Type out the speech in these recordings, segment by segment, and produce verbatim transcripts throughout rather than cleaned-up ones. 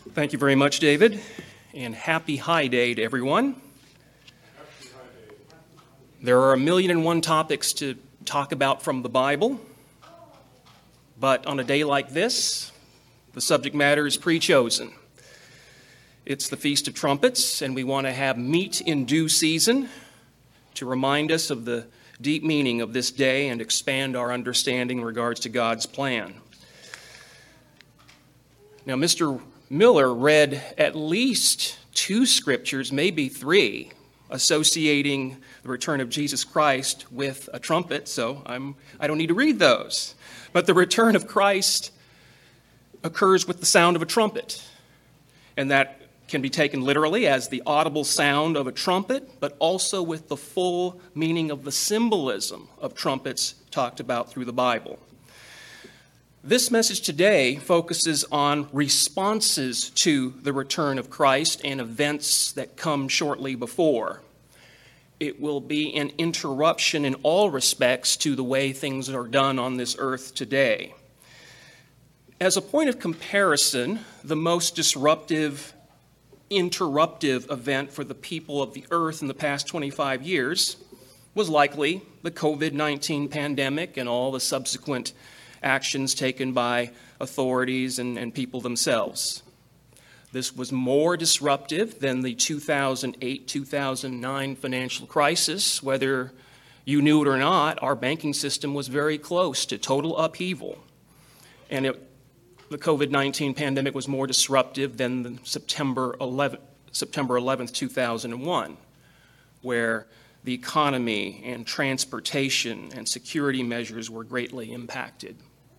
Thank you very much, David, and happy High Day to everyone. There are a million and one topics to talk about from the Bible, but on a day like this, the subject matter is pre-chosen. It's the Feast of Trumpets, and we want to have meat in due season to remind us of the deep meaning of this day and expand our understanding in regards to God's plan. Now, Mister Miller read at least two scriptures, maybe three, associating the return of Jesus Christ with a trumpet, so I'm, I don't need to read those. But the return of Christ occurs with the sound of a trumpet, and that can be taken literally as the audible sound of a trumpet, but also with the full meaning of the symbolism of trumpets talked about through the Bible. This message today focuses on responses to the return of Christ and events that come shortly before. It will be an interruption in all respects to the way things are done on this earth today. As a point of comparison, the most disruptive, interruptive event for the people of the earth in the past twenty-five years was likely the covid nineteen pandemic and all the subsequent actions taken by authorities and, and people themselves. This was more disruptive than the two thousand eight two thousand nine financial crisis. Whether you knew it or not, our banking system was very close to total upheaval. And it, the covid nineteen pandemic was more disruptive than the September eleventh, September eleventh, two thousand one, where the economy and transportation and security measures were greatly impacted.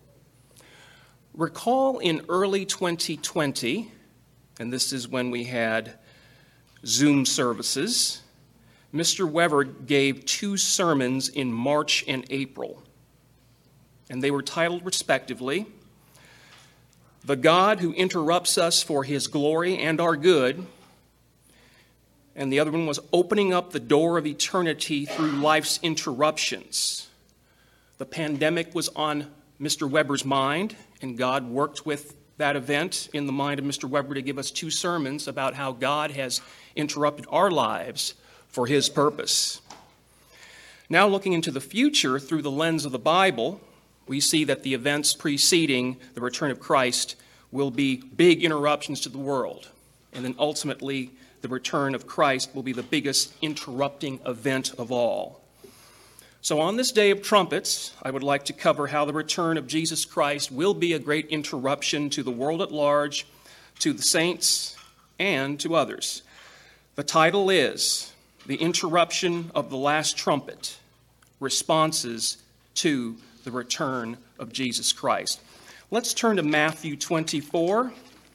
Recall in early twenty twenty, and this is when we had Zoom services, Mister Weber gave two sermons in March and April, and they were titled respectively, "The God Who Interrupts Us for His Glory and Our Good," and the other one was "Opening Up the Door of Eternity Through Life's Interruptions." The pandemic was on Mister Weber's mind, and God worked with that event in the mind of Mister Weber to give us two sermons about how God has interrupted our lives for His purpose. Now, looking into the future through the lens of the Bible, we see that the events preceding the return of Christ will be big interruptions to the world, and then ultimately the return of Christ will be the biggest interrupting event of all. So on this day of trumpets, I would like to cover how the return of Jesus Christ will be a great interruption to the world at large, to the saints, and to others. The title is "The Interruption of the Last Trumpet: Responses to the Return of Jesus Christ." Let's turn to Matthew twenty-four,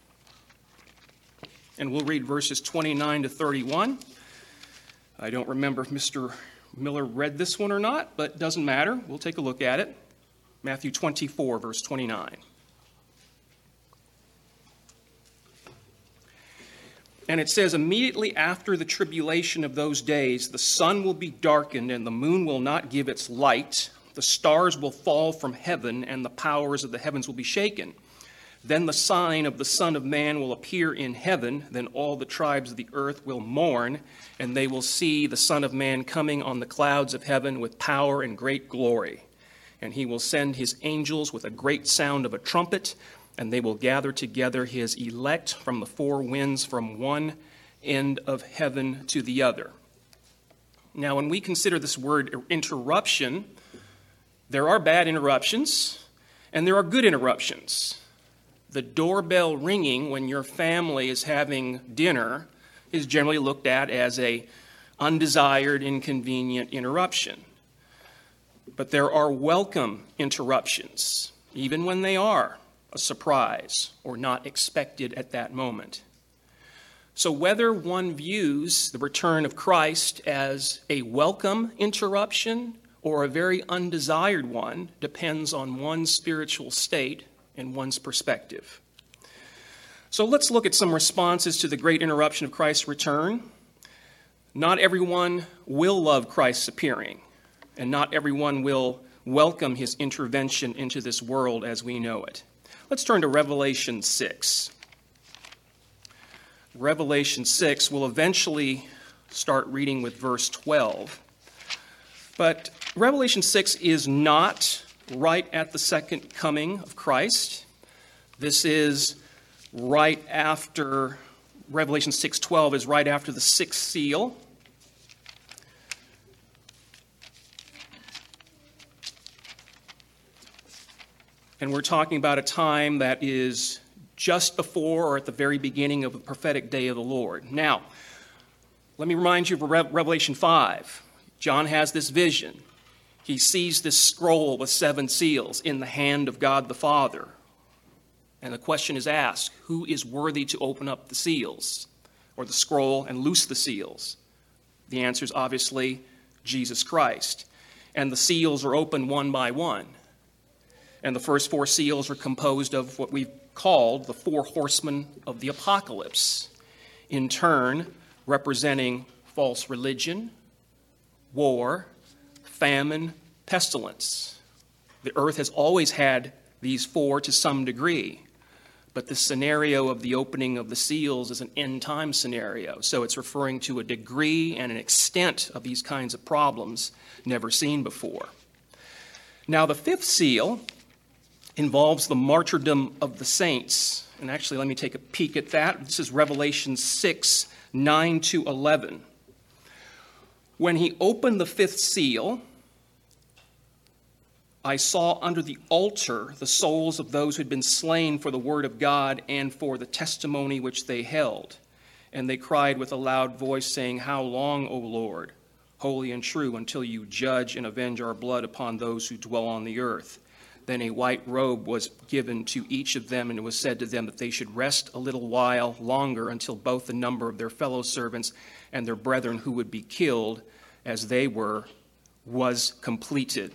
and we'll read verses twenty-nine to thirty-one. I don't remember if Mister Miller read this one or not, but it doesn't matter. We'll take a look at it. Matthew twenty-four, verse twenty-nine. And it says, "Immediately after the tribulation of those days, the sun will be darkened, and the moon will not give its light. The stars will fall from heaven, and the powers of the heavens will be shaken. Then the sign of the Son of Man will appear in heaven. Then all the tribes of the earth will mourn, and they will see the Son of Man coming on the clouds of heaven with power and great glory. And he will send his angels with a great sound of a trumpet, and they will gather together his elect from the four winds, from one end of heaven to the other." Now, when we consider this word interruption, there are bad interruptions, and there are good interruptions. The doorbell ringing when your family is having dinner is generally looked at as a undesired, inconvenient interruption. But there are welcome interruptions, even when they are a surprise or not expected at that moment. So whether one views the return of Christ as a welcome interruption or a very undesired one depends on one's spiritual state and one's perspective. So let's look at some responses to the great interruption of Christ's return. Not everyone will love Christ's appearing, and not everyone will welcome his intervention into this world as we know it. Let's turn to Revelation six. Revelation six. We'll eventually start reading with verse twelve. But Revelation six is not right at the second coming of Christ. This is right after, Revelation six twelve is right after the sixth seal. And we're talking about a time that is just before or at the very beginning of the prophetic day of the Lord. Now, let me remind you of Revelation five. John has this vision. He sees this scroll with seven seals in the hand of God the Father. And the question is asked, who is worthy to open up the seals or the scroll and loose the seals? The answer is obviously Jesus Christ. And the seals are opened one by one. And the first four seals are composed of what we've called the four horsemen of the apocalypse, in turn representing false religion, war, famine, pestilence. The earth has always had these four to some degree, but the scenario of the opening of the seals is an end-time scenario, so it's referring to a degree and an extent of these kinds of problems never seen before. Now, the fifth seal involves the martyrdom of the saints. And actually, let me take a peek at that. This is Revelation six, nine to eleven. When he opened the fifth seal, I saw under the altar the souls of those who had been slain for the word of God and for the testimony which they held. And they cried with a loud voice, saying, "How long, O Lord, holy and true, until you judge and avenge our blood upon those who dwell on the earth?" Then a white robe was given to each of them, and it was said to them that they should rest a little while longer until both the number of their fellow servants and their brethren who would be killed as they were was completed.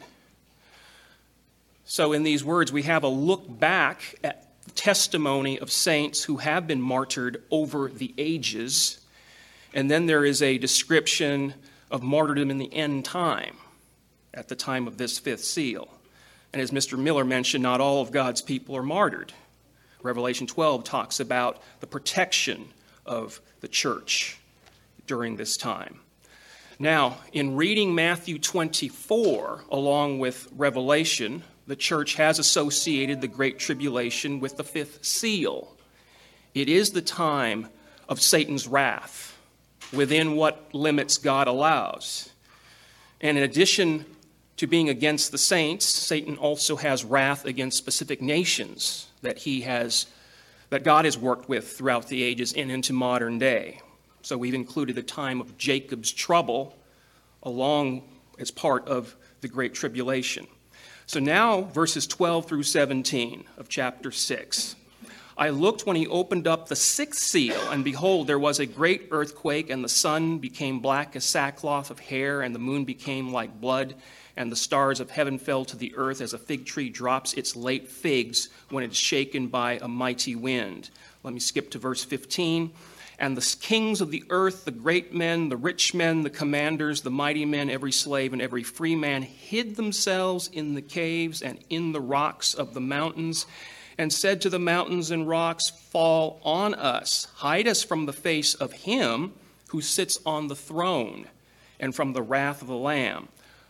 So in these words, we have a look back at the testimony of saints who have been martyred over the ages, and then there is a description of martyrdom in the end time at the time of this fifth seal. And as Mister Miller mentioned, not all of God's people are martyred. Revelation twelve talks about the protection of the church during this time. Now, in reading Matthew twenty-four along with Revelation, the church has associated the Great Tribulation with the fifth seal. It is the time of Satan's wrath, within what limits God allows. And in addition to being against the saints, Satan also has wrath against specific nations that he has, that God has worked with throughout the ages and into modern day. So we've included the time of Jacob's trouble along as part of the Great Tribulation. So now verses twelve through seventeen of chapter six. I looked when he opened up the sixth seal, and behold, there was a great earthquake, and the sun became black as sackcloth of hair, and the moon became like blood, and the stars of heaven fell to the earth as a fig tree drops its late figs when it is shaken by a mighty wind. Let me skip to verse fifteen. And the kings of the earth, the great men, the rich men, the commanders, the mighty men, every slave and every free man, hid themselves in the caves and in the rocks of the mountains, and said to the mountains and rocks, "Fall on us, hide us from the face of him who sits on the throne, and from the wrath of the Lamb."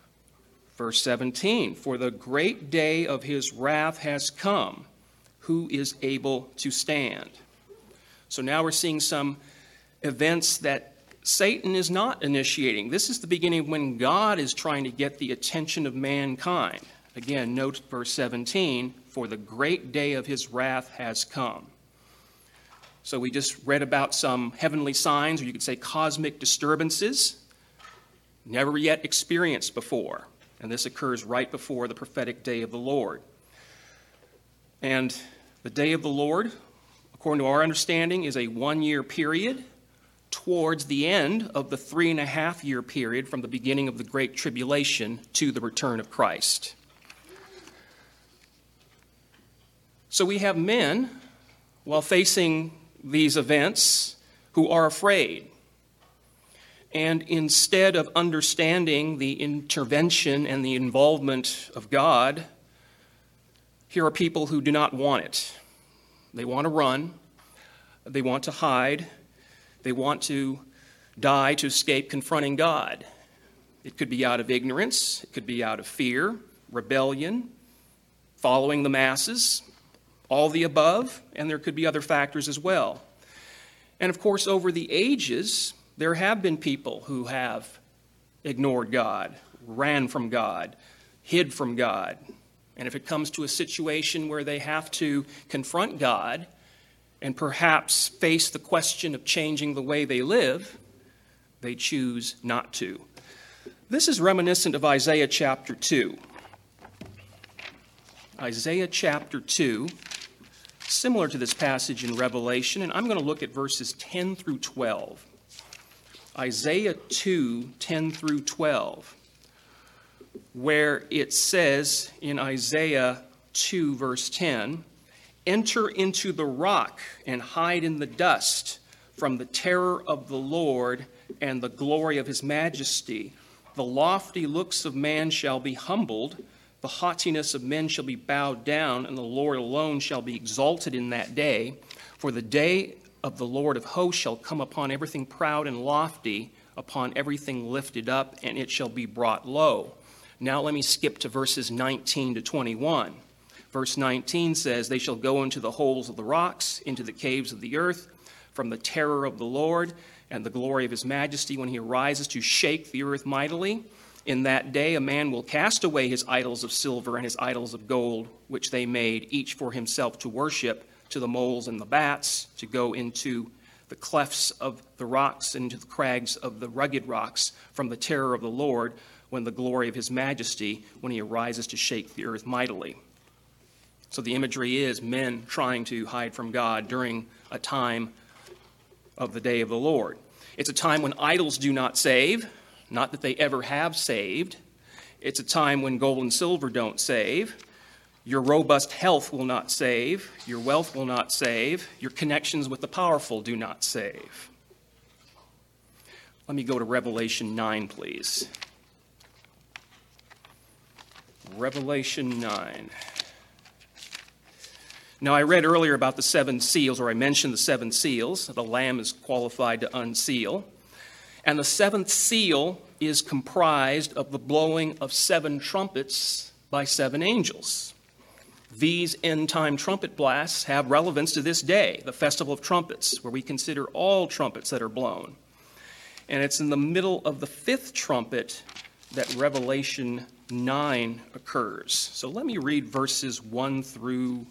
Verse seventeen, "For the great day of his wrath has come. Who is able to stand?" So now we're seeing some events that Satan is not initiating. This is the beginning when God is trying to get the attention of mankind. Again, note verse seventeen, "For the great day of his wrath has come." So we just read about some heavenly signs, or you could say cosmic disturbances, never yet experienced before. And this occurs right before the prophetic day of the Lord. And the day of the Lord, according to our understanding, is a one-year period towards the end of the three and a half year period from the beginning of the Great Tribulation to the return of Christ. So we have men, while facing these events, who are afraid. And instead of understanding the intervention and the involvement of God, here are people who do not want it. They want to run. They want to hide. They want to die to escape confronting God. It could be out of ignorance. It could be out of fear, rebellion, following the masses, all the above, and there could be other factors as well. And of course, over the ages, there have been people who have ignored God, ran from God, hid from God. And if it comes to a situation where they have to confront God and perhaps face the question of changing the way they live, they choose not to. This is reminiscent of Isaiah chapter two. Isaiah chapter two, similar to this passage in Revelation, and I'm going to look at verses ten through twelve. Isaiah two, ten through twelve, where it says in Isaiah two, verse ten, "Enter into the rock and hide in the dust from the terror of the Lord and the glory of his majesty. The lofty looks of man shall be humbled, the haughtiness of men shall be bowed down, and the Lord alone shall be exalted in that day. For the day of the Lord of hosts shall come upon everything proud and lofty, upon everything lifted up, and it shall be brought low." Now let me skip to verses nineteen to twenty-one. Verse nineteen says, "They shall go into the holes of the rocks, into the caves of the earth, from the terror of the Lord and the glory of his majesty when he arises to shake the earth mightily. In that day a man will cast away his idols of silver and his idols of gold, which they made, each for himself to worship, to the moles and the bats, to go into the clefts of the rocks and into the crags of the rugged rocks, from the terror of the Lord, when the glory of his majesty, when he arises to shake the earth mightily." So the imagery is men trying to hide from God during a time of the day of the Lord. It's a time when idols do not save, not that they ever have saved. It's a time when gold and silver don't save. Your robust health will not save. Your wealth will not save. Your connections with the powerful do not save. Let me go to Revelation nine, please. Revelation nine. Now, I read earlier about the seven seals, or I mentioned the seven seals. The Lamb is qualified to unseal. And the seventh seal is comprised of the blowing of seven trumpets by seven angels. These end-time trumpet blasts have relevance to this day, the Festival of Trumpets, where we consider all trumpets that are blown. And it's in the middle of the fifth trumpet that Revelation nine occurs. So let me read verses one through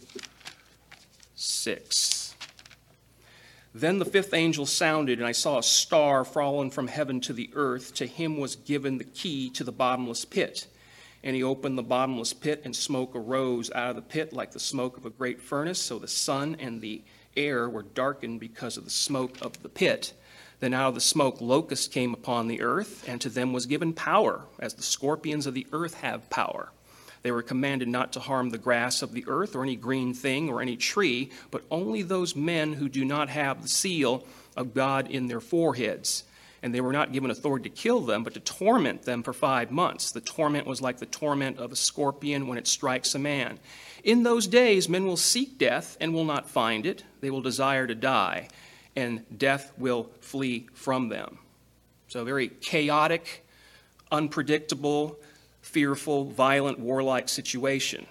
six. "Then the fifth angel sounded, and I saw a star fallen from heaven to the earth. To him was given the key to the bottomless pit. And he opened the bottomless pit, and smoke arose out of the pit like the smoke of a great furnace. So the sun and the air were darkened because of the smoke of the pit. Then out of the smoke locusts came upon the earth, and to them was given power, as the scorpions of the earth have power. They were commanded not to harm the grass of the earth or any green thing or any tree, but only those men who do not have the seal of God in their foreheads. And they were not given authority to kill them, but to torment them for five months. The torment was like the torment of a scorpion when it strikes a man. In those days men will seek death and will not find it. They will desire to die, and death will flee from them." So a very chaotic, unpredictable, fearful, violent, warlike situation.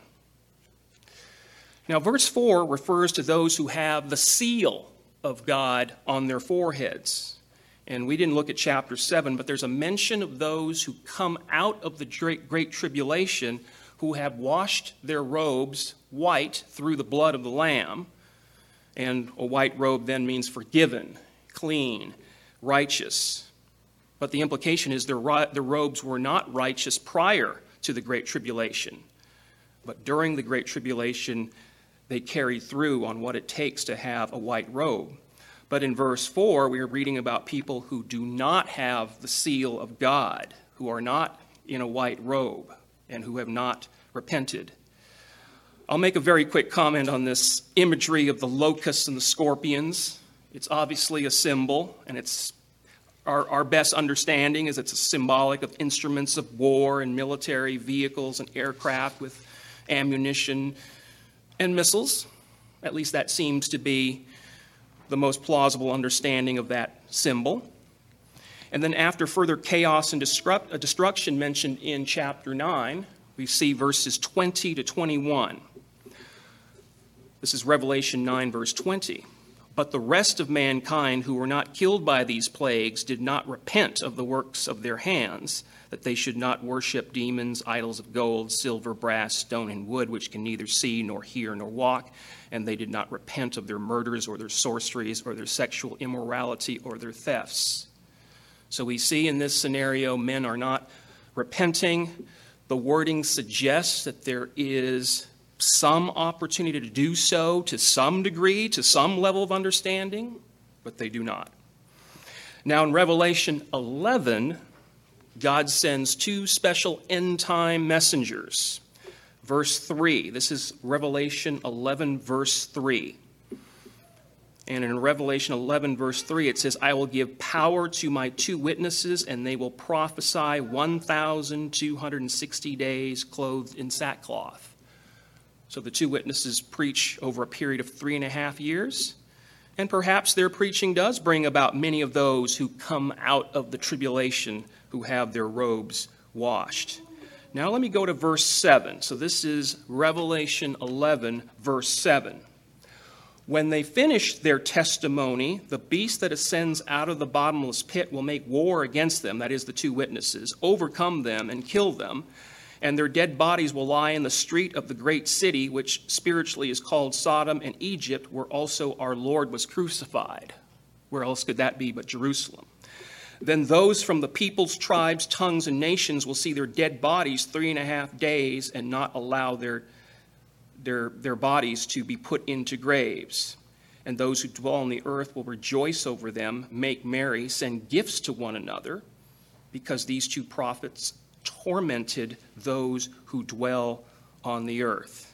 Now, verse four refers to those who have the seal of God on their foreheads. And we didn't look at chapter seven, but there's a mention of those who come out of the great, great tribulation who have washed their robes white through the blood of the Lamb. And a white robe then means forgiven, clean, righteous. But the implication is their, their robes were not righteous prior to the Great Tribulation. But during the Great Tribulation, they carried through on what it takes to have a white robe. But in verse four, we are reading about people who do not have the seal of God, who are not in a white robe, and who have not repented. I'll make a very quick comment on this imagery of the locusts and the scorpions. It's obviously a symbol, and it's Our, our best understanding is it's a symbolic of instruments of war and military vehicles and aircraft with ammunition and missiles. At least that seems to be the most plausible understanding of that symbol. And then after further chaos and destruct, destruction mentioned in chapter nine, we see verses twenty to twenty-one. This is Revelation nine, verse twenty. But the rest of mankind who were not killed by these plagues did not repent of the works of their hands, that they should not worship demons, idols of gold, silver, brass, stone, and wood, which can neither see nor hear nor walk. And they did not repent of their murders or their sorceries or their sexual immorality or their thefts. So we see in this scenario, men are not repenting. The wording suggests that there is some opportunity to do so to some degree, to some level of understanding, but they do not. Now in Revelation eleven, God sends two special end-time messengers. Verse three, this is Revelation eleven, verse three. And in Revelation eleven, verse three, it says, I will give power to my two witnesses, and they will prophesy one thousand two hundred sixty days clothed in sackcloth. So the two witnesses preach over a period of three and a half years. And perhaps their preaching does bring about many of those who come out of the tribulation, who have their robes washed. Now let me go to verse seven. So this is Revelation eleven, verse seven. When they finish their testimony, the beast that ascends out of the bottomless pit will make war against them, that is the two witnesses, overcome them and kill them, and their dead bodies will lie in the street of the great city, which spiritually is called Sodom and Egypt, where also our Lord was crucified. Where else could that be but Jerusalem? Then those from the peoples, tribes, tongues, and nations will see their dead bodies three and a half days and not allow their Their, their bodies to be put into graves. And those who dwell on the earth will rejoice over them, make merry, send gifts to one another, because these two prophets tormented those who dwell on the earth.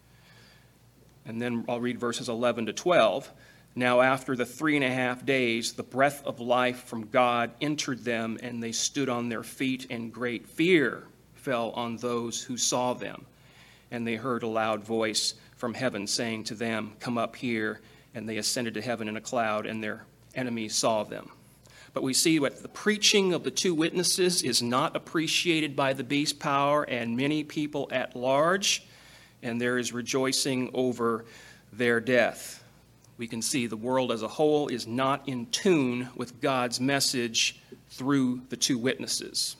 And then I'll read verses eleven to twelve. Now after the three and a half days, the breath of life from God entered them, and they stood on their feet, and great fear fell on those who saw them. And they heard a loud voice from heaven saying to them, come up here. And they ascended to heaven in a cloud, and their enemies saw them. But we see what the preaching of the two witnesses is not appreciated by the beast power and many people at large, and there is rejoicing over their death. We can see the world as a whole is not in tune with God's message through the two witnesses.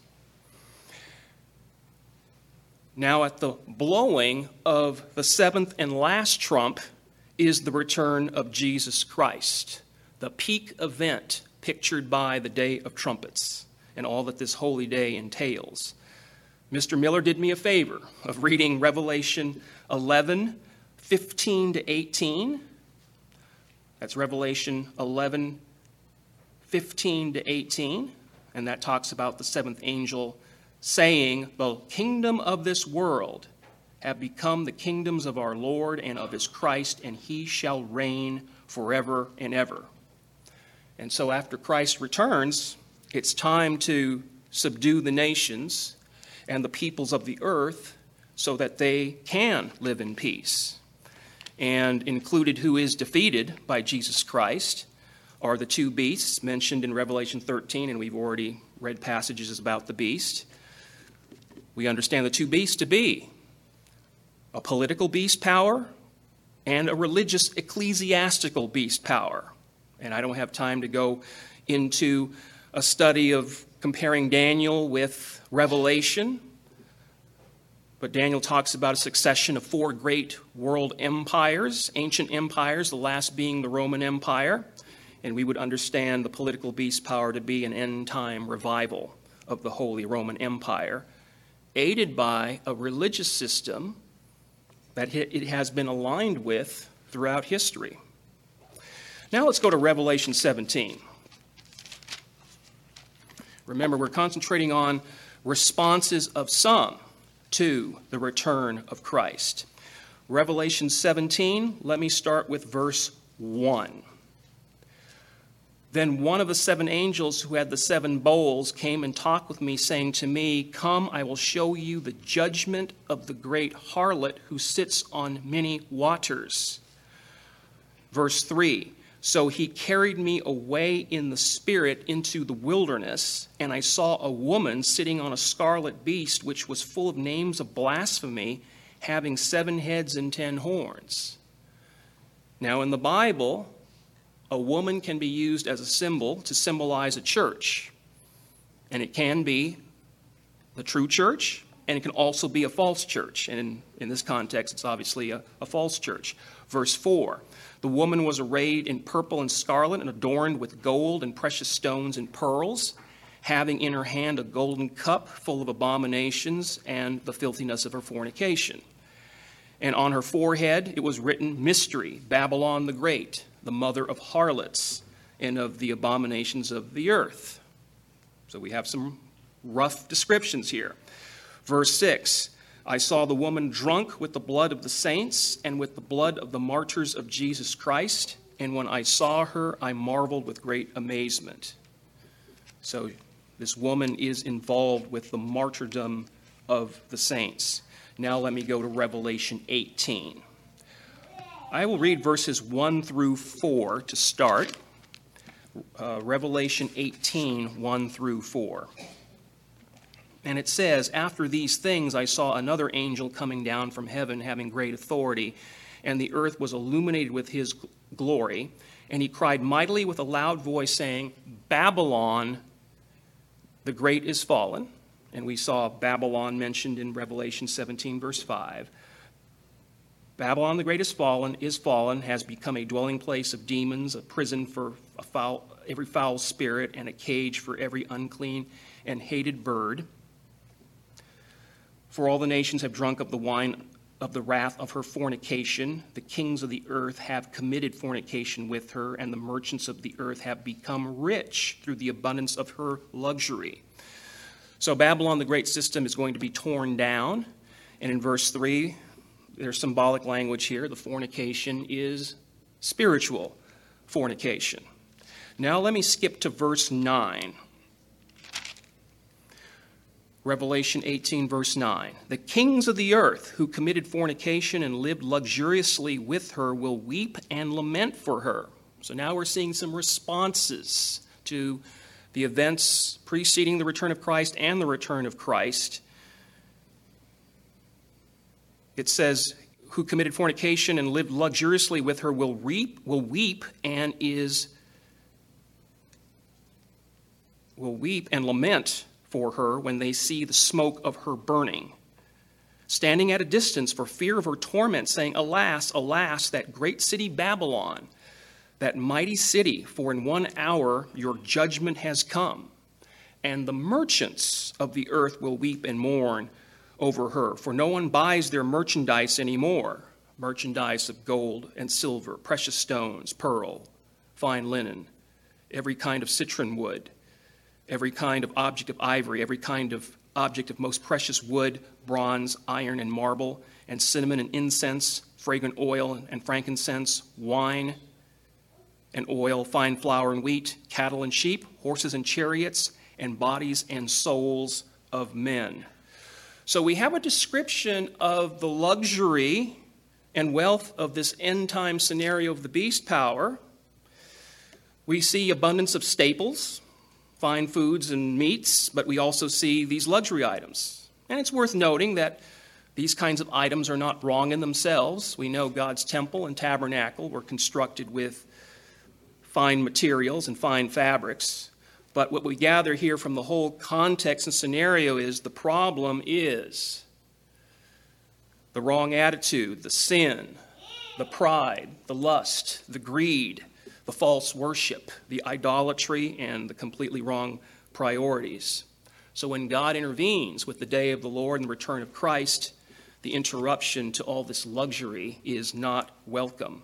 Now, at the blowing of the seventh and last trump is the return of Jesus Christ, the peak event pictured by the Day of Trumpets and all that this holy day entails. Mister Miller did me a favor of reading Revelation eleven, fifteen to eighteen. That's Revelation eleven, fifteen to eighteen, and that talks about the seventh angel saying, the kingdom of this world have become the kingdoms of our Lord and of his Christ, and he shall reign forever and ever. And so after Christ returns, it's time to subdue the nations and the peoples of the earth so that they can live in peace. And included who is defeated by Jesus Christ are the two beasts mentioned in Revelation thirteen, and we've already read passages about the beast. We understand the two beasts to be a political beast power and a religious ecclesiastical beast power. And I don't have time to go into a study of comparing Daniel with Revelation, but Daniel talks about a succession of four great world empires, ancient empires, the last being the Roman Empire, and we would understand the political beast power to be an end-time revival of the Holy Roman Empire, aided by a religious system that it has been aligned with throughout history. Now let's go to Revelation seventeen. Remember, we're concentrating on responses of some to the return of Christ. Revelation seventeen, let me start with verse one. Then one of the seven angels who had the seven bowls came and talked with me, saying to me, come, I will show you the judgment of the great harlot who sits on many waters. Verse three, So he carried me away in the spirit into the wilderness, and I saw a woman sitting on a scarlet beast, which was full of names of blasphemy, having seven heads and ten horns. Now, in the Bible, a woman can be used as a symbol to symbolize a church. And it can be the true church, and it can also be a false church. And in, in this context, it's obviously a, a false church. Verse four, the woman was arrayed in purple and scarlet and adorned with gold and precious stones and pearls, having in her hand a golden cup full of abominations and the filthiness of her fornication. And on her forehead it was written, Mystery, Babylon the Great, the mother of harlots and of the abominations of the earth. So we have some rough descriptions here. Verse six, I saw the woman drunk with the blood of the saints and with the blood of the martyrs of Jesus Christ. And when I saw her, I marveled with great amazement. So this woman is involved with the martyrdom of the saints. Now let me go to Revelation eighteen. I will read verses one through four to start. Uh, Revelation eighteen, one through four. And it says, After these things I saw another angel coming down from heaven, having great authority, and the earth was illuminated with his glory. And he cried mightily with a loud voice, saying, Babylon the great is fallen. And we saw Babylon mentioned in Revelation seventeen, verse five. Babylon the great is fallen, is fallen, has become a dwelling place of demons, a prison for a foul, every foul spirit, and a cage for every unclean and hated bird. For all the nations have drunk of the wine of the wrath of her fornication. The kings of the earth have committed fornication with her, and the merchants of the earth have become rich through the abundance of her luxury. So Babylon, the great system, is going to be torn down. And in verse three, there's symbolic language here. The fornication is spiritual fornication. Now let me skip to verse nine. Revelation eighteen, verse nine. The kings of the earth who committed fornication and lived luxuriously with her will weep and lament for her. So now we're seeing some responses to the events preceding the return of Christ and the return of Christ. It says, who committed fornication and lived luxuriously with her will reap, will weep and is will weep and lament for her when they see the smoke of her burning, standing at a distance for fear of her torment, saying, Alas, alas, that great city Babylon, that mighty city, for in one hour your judgment has come. And the merchants of the earth will weep and mourn over her, for no one buys their merchandise anymore, merchandise of gold and silver, precious stones, pearl, fine linen, every kind of citron wood, every kind of object of ivory, every kind of object of most precious wood, bronze, iron, and marble, and cinnamon and incense, fragrant oil and frankincense, wine and oil, fine flour and wheat, cattle and sheep, horses and chariots, and bodies and souls of men. So we have a description of the luxury and wealth of this end-time scenario of the beast power. We see abundance of staples, fine foods and meats, but we also see these luxury items. And it's worth noting that these kinds of items are not wrong in themselves. We know God's temple and tabernacle were constructed with fine materials and fine fabrics. But what we gather here from the whole context and scenario is the problem is the wrong attitude, the sin, the pride, the lust, the greed, the false worship, the idolatry, and the completely wrong priorities. So when God intervenes with the day of the Lord and the return of Christ, the interruption to all this luxury is not welcome.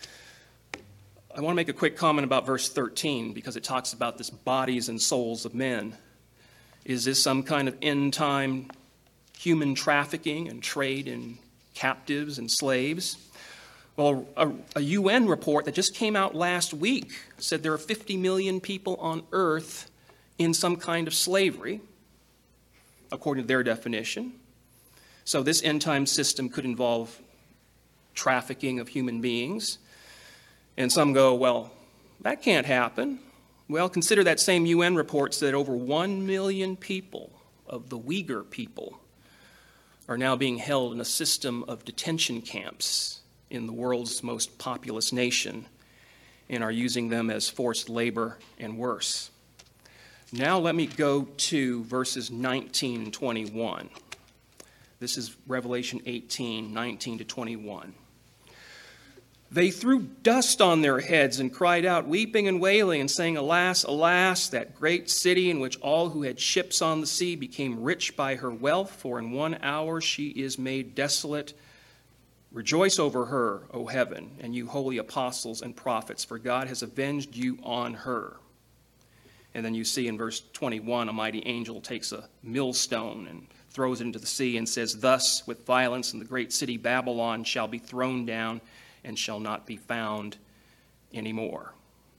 I want to make a quick comment about verse thirteen because it talks about this bodies and souls of men. Is this some kind of end-time human trafficking and trade in captives and slaves? Well, a, a U N report that just came out last week said there are fifty million people on earth in some kind of slavery, according to their definition. So this end-time system could involve trafficking of human beings. And some go, well, that can't happen. Well, consider that same U N reports that over one million people of the Uyghur people are now being held in a system of detention camps in the world's most populous nation and are using them as forced labor and worse. Now let me go to verses nineteen and twenty-one. This is Revelation eighteen, nineteen to twenty-one. They threw dust on their heads and cried out, weeping and wailing, and saying, Alas, alas, that great city in which all who had ships on the sea became rich by her wealth, for in one hour she is made desolate. Rejoice over her, O heaven, and you holy apostles and prophets, for God has avenged you on her. And then you see in verse twenty-one, a mighty angel takes a millstone and throws it into the sea and says, Thus with violence and the great city Babylon shall be thrown down and shall not be found anymore.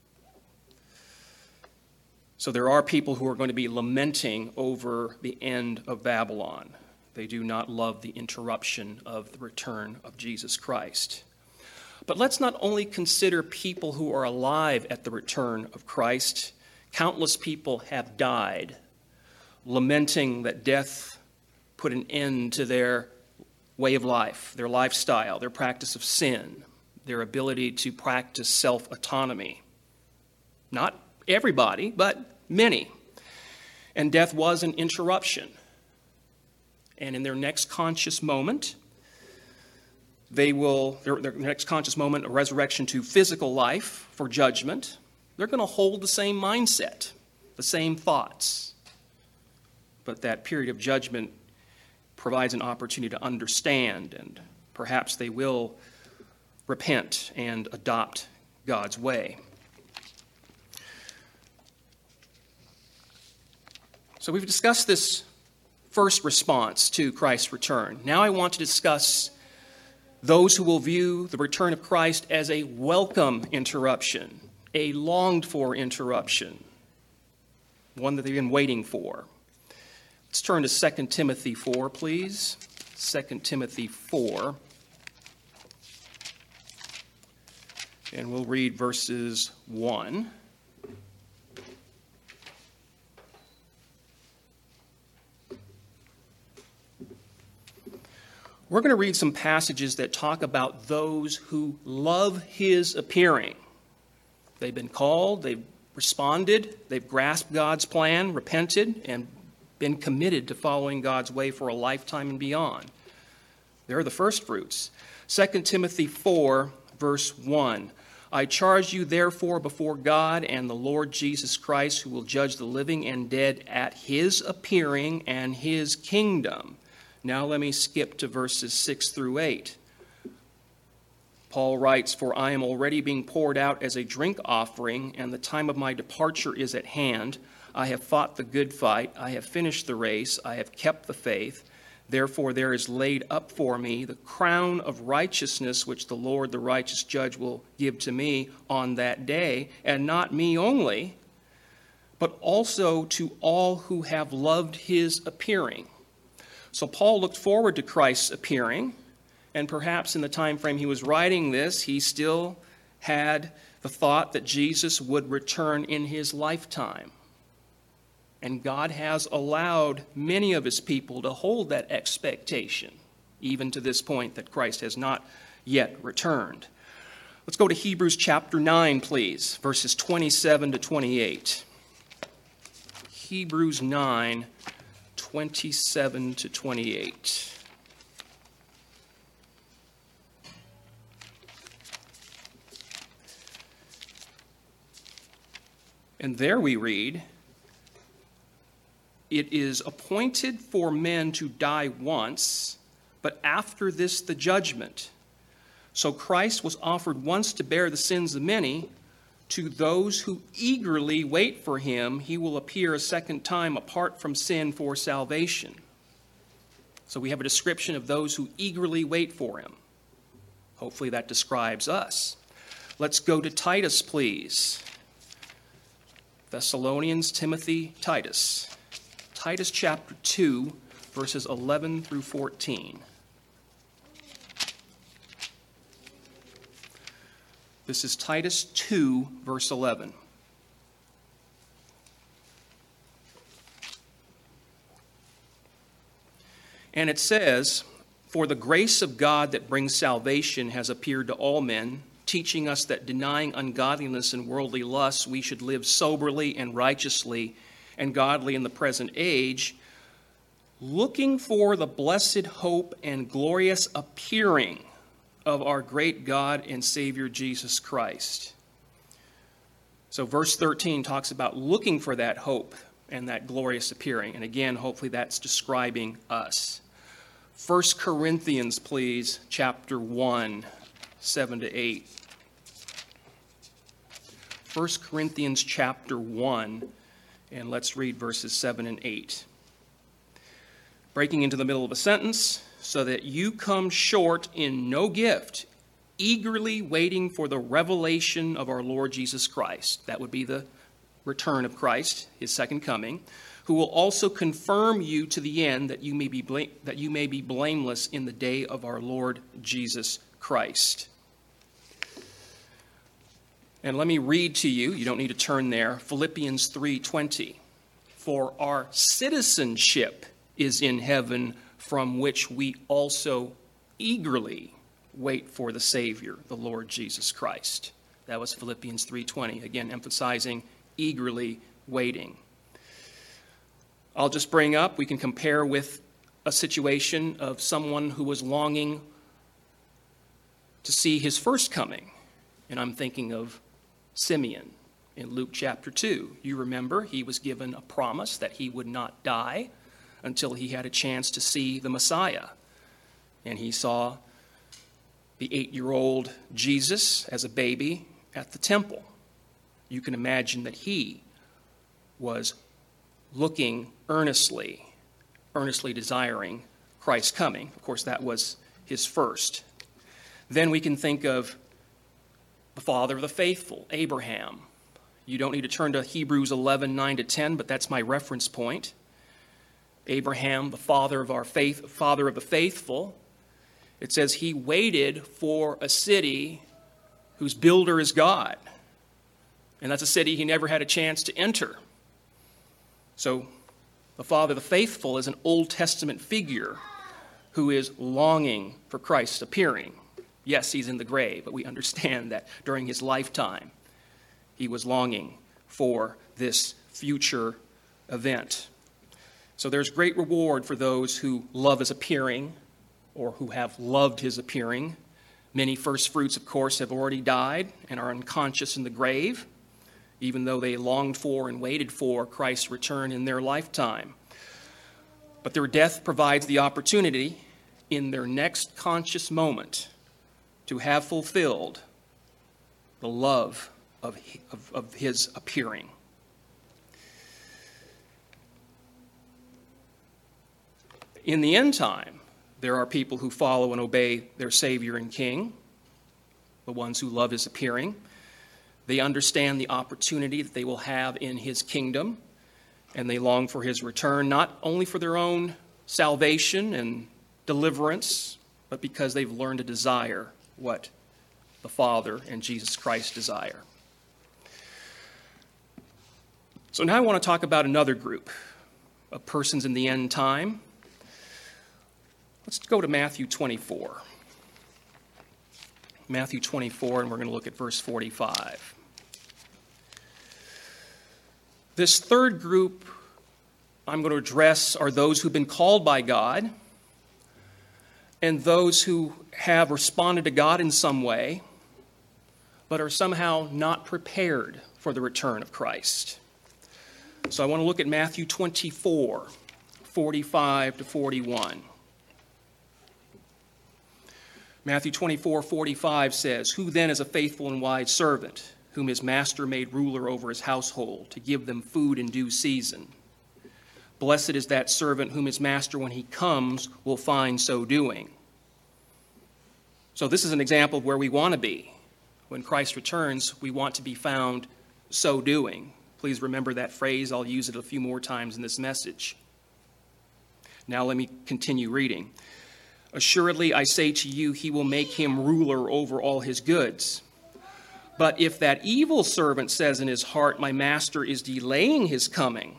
So there are people who are going to be lamenting over the end of Babylon. They do not love the interruption of the return of Jesus Christ. But let's not only consider people who are alive at the return of Christ. Countless people have died, lamenting that death put an end to their way of life, their lifestyle, their practice of sin, their ability to practice self-autonomy. Not everybody, but many. And death was an interruption. And in their next conscious moment, they will, their, their next conscious moment, a resurrection to physical life for judgment, they're going to hold the same mindset, the same thoughts. But that period of judgment provides an opportunity to understand, and perhaps they will repent and adopt God's way. So we've discussed this first response to Christ's return. Now I want to discuss those who will view the return of Christ as a welcome interruption, a longed-for interruption, one that they've been waiting for. Let's turn to Second Timothy four, please. Second Timothy four. And we'll read verses one. We're going to read some passages that talk about those who love his appearing. They've been called, they've responded, they've grasped God's plan, repented, and been committed to following God's way for a lifetime and beyond. They're the first fruits. Second Timothy four, verse one. I charge you therefore before God and the Lord Jesus Christ, who will judge the living and dead at his appearing and his kingdom. Now let me skip to verses six through eight. Paul writes, For I am already being poured out as a drink offering, and the time of my departure is at hand. I have fought the good fight. I have finished the race. I have kept the faith. Therefore there is laid up for me the crown of righteousness, which the Lord, the righteous judge, will give to me on that day, and not me only, but also to all who have loved his appearing. So Paul looked forward to Christ's appearing, and perhaps in the time frame he was writing this, he still had the thought that Jesus would return in his lifetime. And God has allowed many of his people to hold that expectation, even to this point that Christ has not yet returned. Let's go to Hebrews chapter nine, please, verses twenty-seven to twenty-eight. Hebrews nine, twenty-seven to twenty-eight. And there we read, It is appointed for men to die once, but after this the judgment. So Christ was offered once to bear the sins of many. To those who eagerly wait for him, he will appear a second time apart from sin for salvation. So we have a description of those who eagerly wait for him. Hopefully that describes us. Let's go to Titus, please. Thessalonians, Timothy, Titus. Titus chapter two, verses eleven through fourteen. This is Titus two, verse eleven. And it says, "For the grace of God that brings salvation has appeared to all men, teaching us that denying ungodliness and worldly lusts, we should live soberly and righteously and godly in the present age, looking for the blessed hope and glorious appearing of our great God and Savior Jesus Christ." So verse thirteen talks about looking for that hope and that glorious appearing. And again, hopefully that's describing us. First Corinthians, please, chapter one, seven to eight. First Corinthians chapter one, and let's read verses seven and eight. Breaking into the middle of a sentence, "So that you come short in no gift, eagerly waiting for the revelation of our Lord Jesus Christ." That would be the return of Christ, his second coming, "who will also confirm you to the end, that you may be bla- that you may be blameless in the day of our Lord Jesus Christ." And let me read to you, you don't need to turn there, Philippians three twenty. "For our citizenship is in heaven, from which we also eagerly wait for the Savior, the Lord Jesus Christ." That was Philippians three twenty, again emphasizing eagerly waiting. I'll just bring up, we can compare with a situation of someone who was longing to see his first coming. And I'm thinking of Simeon in Luke chapter two. You remember he was given a promise that he would not die until he had a chance to see the Messiah. And he saw the eight-year-old Jesus as a baby at the temple. You can imagine that he was looking earnestly, earnestly desiring Christ's coming. Of course, that was his first. Then we can think of the father of the faithful, Abraham. You don't need to turn to Hebrews eleven, nine to ten, but that's my reference point. Abraham, the father of our faith, father of the faithful. It says he waited for a city whose builder is God. And that's a city he never had a chance to enter. So the father of the faithful is an Old Testament figure who is longing for Christ's appearing. Yes, he's in the grave, but we understand that during his lifetime, he was longing for this future event. So there's great reward for those who love his appearing or who have loved his appearing. Many first fruits, of course, have already died and are unconscious in the grave, even though they longed for and waited for Christ's return in their lifetime. But their death provides the opportunity in their next conscious moment to have fulfilled the love of, of, of his appearing. In the end time, there are people who follow and obey their Savior and King, the ones who love his appearing. They understand the opportunity that they will have in his kingdom, and they long for his return, not only for their own salvation and deliverance, but because they've learned to desire what the Father and Jesus Christ desire. So now I want to talk about another group of persons in the end time. Let's go to Matthew twenty-four. Matthew twenty-four, and we're going to look at verse forty-five. This third group I'm going to address are those who've been called by God and those who have responded to God in some way, but are somehow not prepared for the return of Christ. So I want to look at Matthew twenty-four, forty-five to forty-one. Matthew twenty-four, forty-five says, "Who then is a faithful and wise servant, whom his master made ruler over his household, to give them food in due season? Blessed is that servant whom his master, when he comes, will find so doing." So this is an example of where we want to be. When Christ returns, we want to be found so doing. Please remember that phrase. I'll use it a few more times in this message. Now let me continue reading. "Assuredly, I say to you, he will make him ruler over all his goods. But if that evil servant says in his heart, my master is delaying his coming,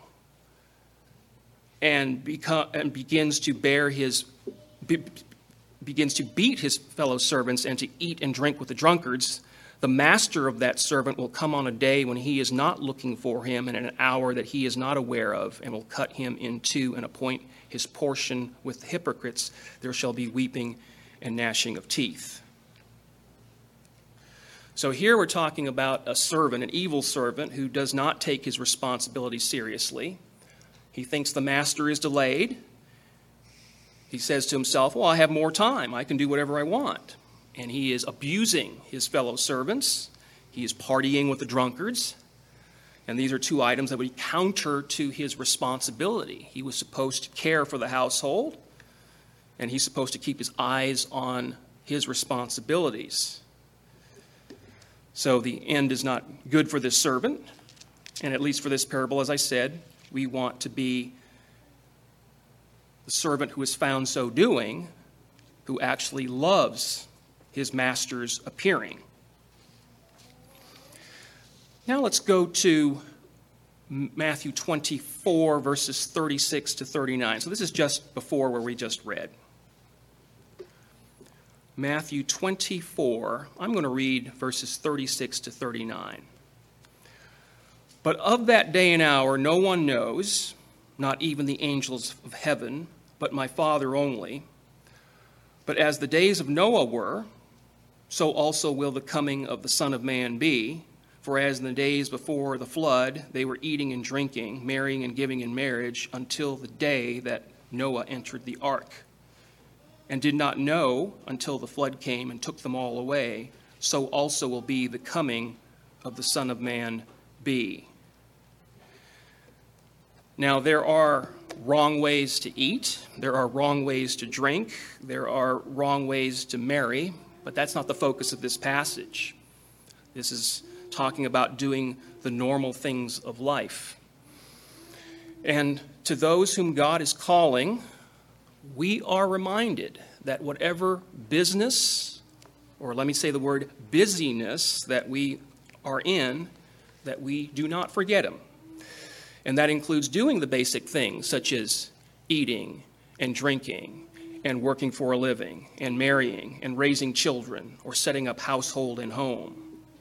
and, become, and begins to bear his, be, begins to beat his fellow servants and to eat and drink with the drunkards, the master of that servant will come on a day when he is not looking for him, and in an hour that he is not aware of, and will cut him in two and appoint his portion with the hypocrites. There shall be weeping and gnashing of teeth. So here we're talking about a servant, an evil servant, who does not take his responsibility seriously. He thinks the master is delayed. He says to himself, well, I have more time. I can do whatever I want. And he is abusing his fellow servants. He is partying with the drunkards. And these are two items that would counter to his responsibility. He was supposed to care for the household, and he's supposed to keep his eyes on his responsibilities. So the end is not good for this servant. And at least for this parable, as I said, we want to be the servant who is found so doing, who actually loves his master's appearing. Now let's go to Matthew twenty-four, verses thirty-six to thirty-nine. So this is just before where we just read. Matthew twenty-four, I'm going to read verses thirty-six to thirty-nine. But of that day and hour no one knows, not even the angels of heaven, but my Father only. But as the days of Noah were, so also will the coming of the Son of Man be. For as in the days before the flood, they were eating and drinking, marrying and giving in marriage, until the day that Noah entered the ark, and did not know until the flood came and took them all away, so also will be the coming of the Son of Man be. Now, there are wrong ways to eat, there are wrong ways to drink, there are wrong ways to marry, but that's not the focus of this passage. This is talking about doing the normal things of life. And to those whom God is calling, we are reminded that whatever business, or let me say the word busyness, that we are in, that we do not forget Him. And that includes doing the basic things, such as eating and drinking and working for a living and marrying and raising children or setting up household and home.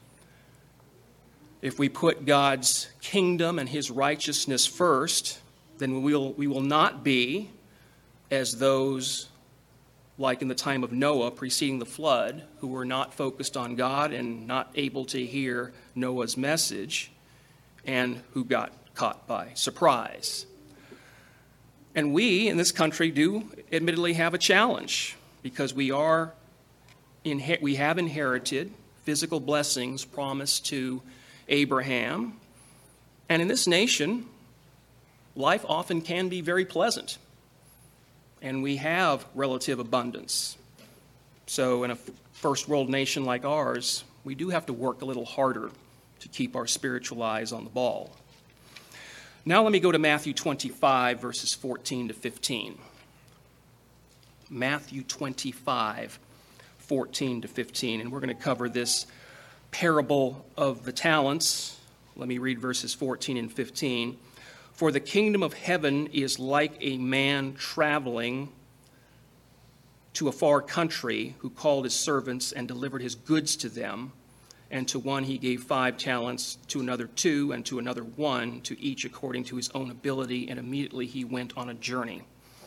If we put God's kingdom and His righteousness first, then we'll, we will not be as those like in the time of Noah preceding the flood, who were not focused on God and not able to hear Noah's message, and who got caught by surprise. And we in this country do admittedly have a challenge, because we are inher- we have inherited physical blessings promised to Abraham. And in this nation, life often can be very pleasant, and we have relative abundance. So in a first world nation like ours, we do have to work a little harder to keep our spiritual eyes on the ball. Now let me go to Matthew twenty-five, verses fourteen to fifteen. Matthew twenty-five, fourteen to fifteen. And we're going to cover this parable of the talents. Let me read verses fourteen and fifteen. For the kingdom of heaven is like a man traveling to a far country, who called his servants and delivered his goods to them. And to one he gave five talents, to another two, and to another one, to each according to his own ability. And immediately he went on a journey.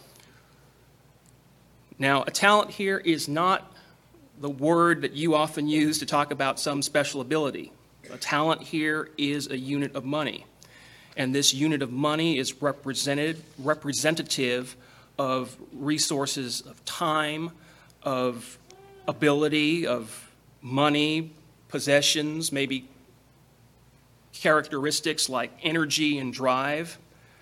Now, a talent here is not the word that you often use to talk about some special ability. A talent here is a unit of money. And this unit of money is represented, representative of resources of time, of ability, of money, possessions, maybe characteristics like energy and drive.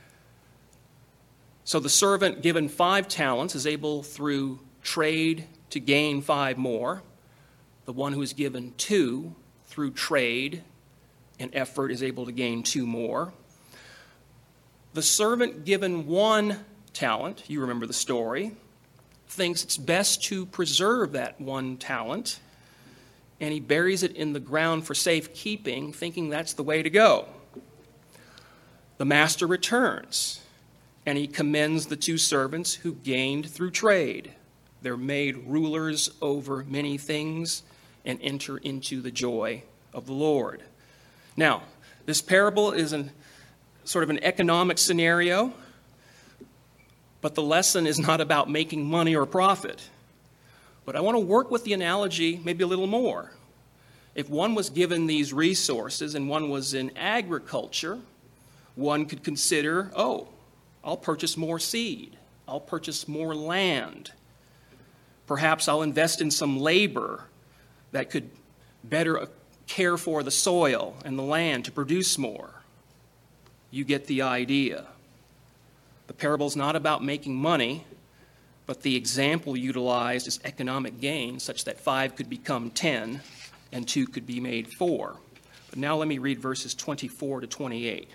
So the servant given five talents is able through trade to gain five more. The one who is given two through trade and effort is able to gain two more. The servant given one talent, you remember the story, thinks it's best to preserve that one talent and he buries it in the ground for safekeeping, thinking that's the way to go. The master returns, and he commends the two servants who gained through trade. They're made rulers over many things and enter into the joy of the Lord. Now, this parable is an, sort of an economic scenario, but the lesson is not about making money or profit. But I want to work with the analogy maybe a little more. If one was given these resources and one was in agriculture, one could consider, oh, I'll purchase more seed. I'll purchase more land. Perhaps I'll invest in some labor that could better care for the soil and the land to produce more. You get the idea. The parable is not about making money, but the example utilized is economic gain, such that five could become ten and two could be made four. But now let me read verses twenty-four to twenty-eight.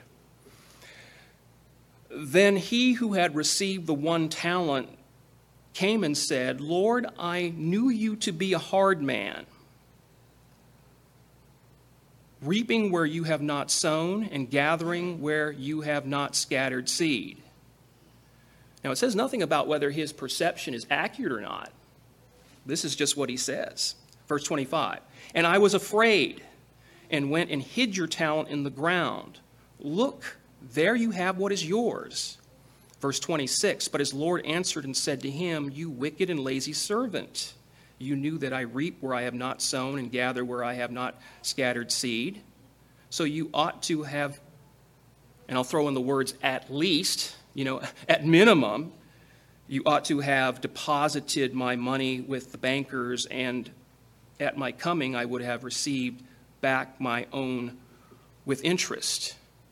Then he who had received the one talent came and said, Lord, I knew you to be a hard man, reaping where you have not sown and gathering where you have not scattered seed. Now, it says nothing about whether his perception is accurate or not. This is just what he says. Verse twenty-five, and I was afraid and went and hid your talent in the ground. Look, there you have what is yours. Verse twenty-six, but his Lord answered and said to him, you wicked and lazy servant, you knew that I reap where I have not sown and gather where I have not scattered seed. So you ought to have, and I'll throw in the words at least, you know, at minimum, you ought to have deposited my money with the bankers, and at my coming I would have received back my own with interest.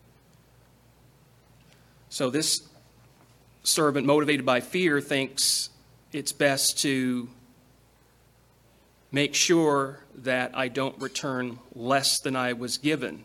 So this servant, motivated by fear, thinks it's best to make sure that I don't return less than I was given.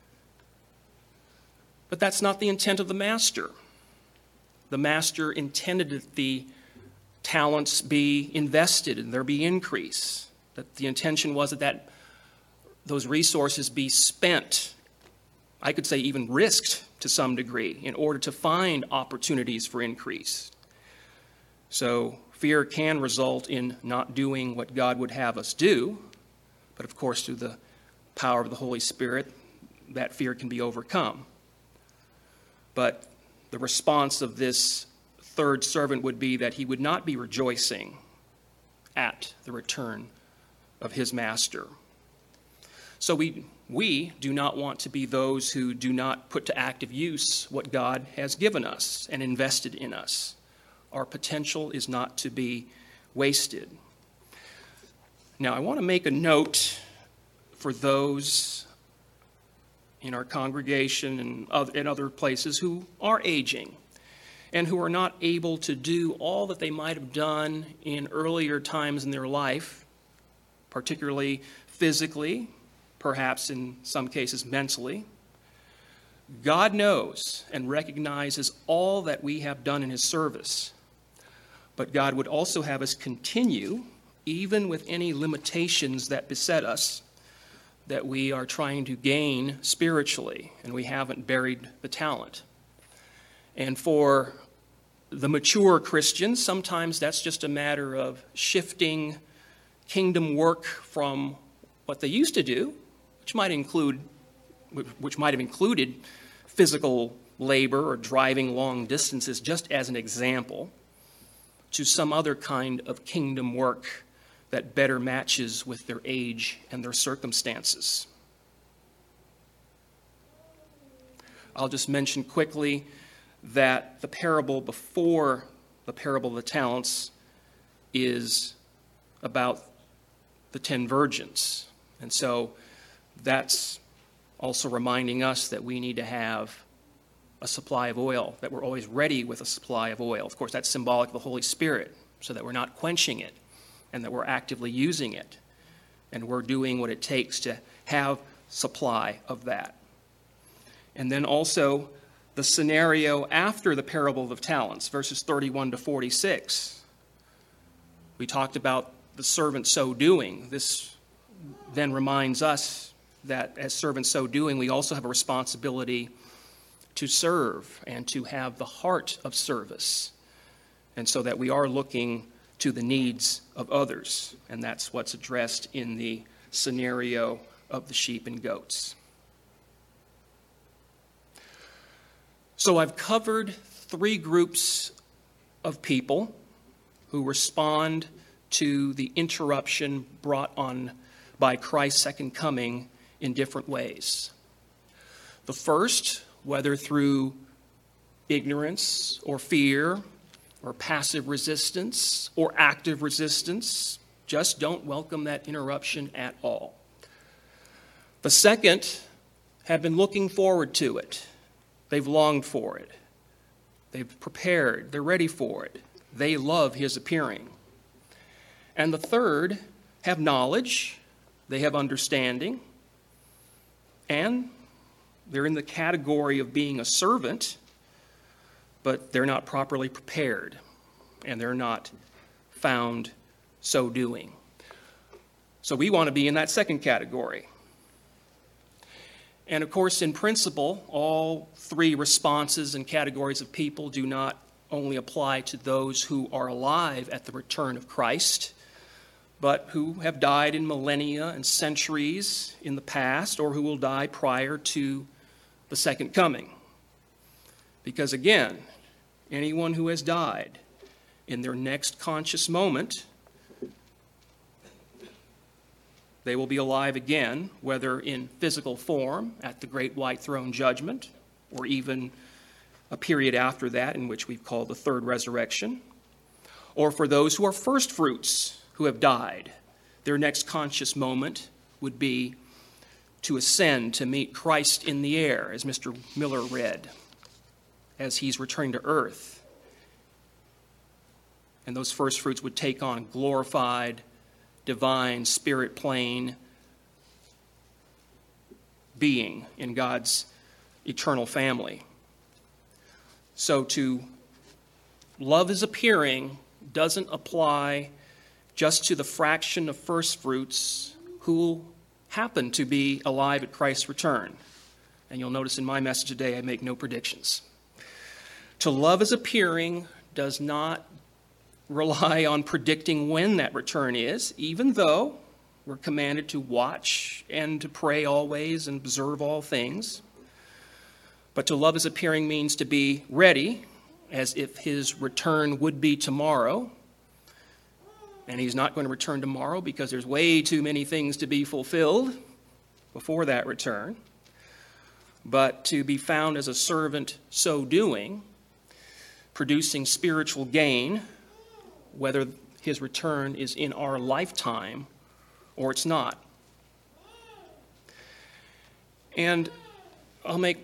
But that's not the intent of the master. The master intended that the talents be invested and there be increase. That the intention was that, that those resources be spent, I could say even risked to some degree, in order to find opportunities for increase. So fear can result in not doing what God would have us do, but of course through the power of the Holy Spirit, that fear can be overcome. But the response of this third servant would be that he would not be rejoicing at the return of his master. So we we do not want to be those who do not put to active use what God has given us and invested in us. Our potential is not to be wasted. Now, I want to make a note for those in our congregation and in other places who are aging and who are not able to do all that they might have done in earlier times in their life, particularly physically, perhaps in some cases mentally. God knows and recognizes all that we have done in his service, but God would also have us continue, even with any limitations that beset us, that we are trying to gain spiritually, and we haven't buried the talent. And for the mature Christians, sometimes that's just a matter of shifting kingdom work from what they used to do, which might include, which might have included physical labor or driving long distances, just as an example, to some other kind of kingdom work that better matches with their age and their circumstances. I'll just mention quickly that the parable before the parable of the talents is about the ten virgins. And so that's also reminding us that we need to have a supply of oil, that we're always ready with a supply of oil. Of course, that's symbolic of the Holy Spirit, so that we're not quenching it and that we're actively using it. And we're doing what it takes to have supply of that. And then also the scenario after the parable of talents, verses thirty-one to forty-six. We talked about the servant so doing. This then reminds us that as servants so doing, we also have a responsibility to serve and to have the heart of service, and so that we are looking to the needs of others. And that's what's addressed in the scenario of the sheep and goats. So I've covered three groups of people who respond to the interruption brought on by Christ's second coming in different ways. The first, whether through ignorance or fear or passive resistance or active resistance, just don't welcome that interruption at all. The second have been looking forward to it. They've longed for it. They've prepared. They're ready for it. They love his appearing. And the third have knowledge. They have understanding. And they're in the category of being a servant, but they're not properly prepared, and they're not found so doing. So we want to be in that second category. And of course, in principle, all three responses and categories of people do not only apply to those who are alive at the return of Christ, but who have died in millennia and centuries in the past, or who will die prior to the second coming. Because again, anyone who has died in their next conscious moment, they will be alive again, whether in physical form at the great white throne judgment, or even a period after that in which we've called the third resurrection, or for those who are first fruits who have died, their next conscious moment would be to ascend to meet Christ in the air, as Mister Miller read, as he's returning to earth. And those first fruits would take on glorified, divine, spirit plane being in God's eternal family. So to love his appearing doesn't apply just to the fraction of first fruits who happen to be alive at Christ's return. And you'll notice in my message today, I make no predictions. To love his appearing does not rely on predicting when that return is, even though we're commanded to watch and to pray always and observe all things. But to love his appearing means to be ready, as if his return would be tomorrow. And he's not going to return tomorrow because there's way too many things to be fulfilled before that return. But to be found as a servant so doing, producing spiritual gain, whether his return is in our lifetime or it's not. And I'll make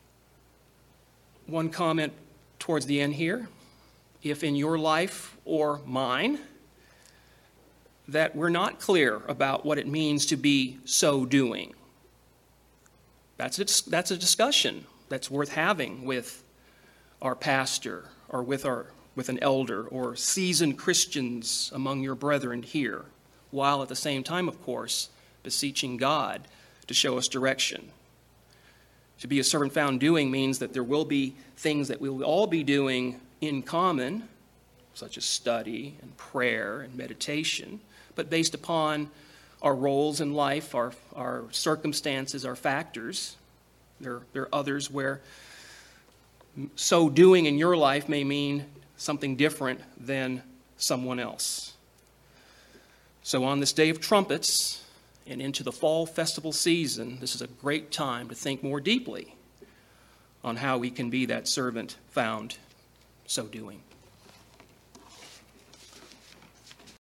one comment towards the end here. If in your life or mine that we're not clear about what it means to be so doing, that's a, that's a discussion that's worth having with our pastor or with our with an elder or seasoned Christians among your brethren here, while at the same time, of course, beseeching God to show us direction. To be a servant found doing means that there will be things that we will all be doing in common, such as study and prayer and meditation, but based upon our roles in life, our, our circumstances, our factors. There, there are others where so doing in your life may mean something different than someone else. So on this day of trumpets and into the fall festival season, this is a great time to think more deeply on how we can be that servant found so doing.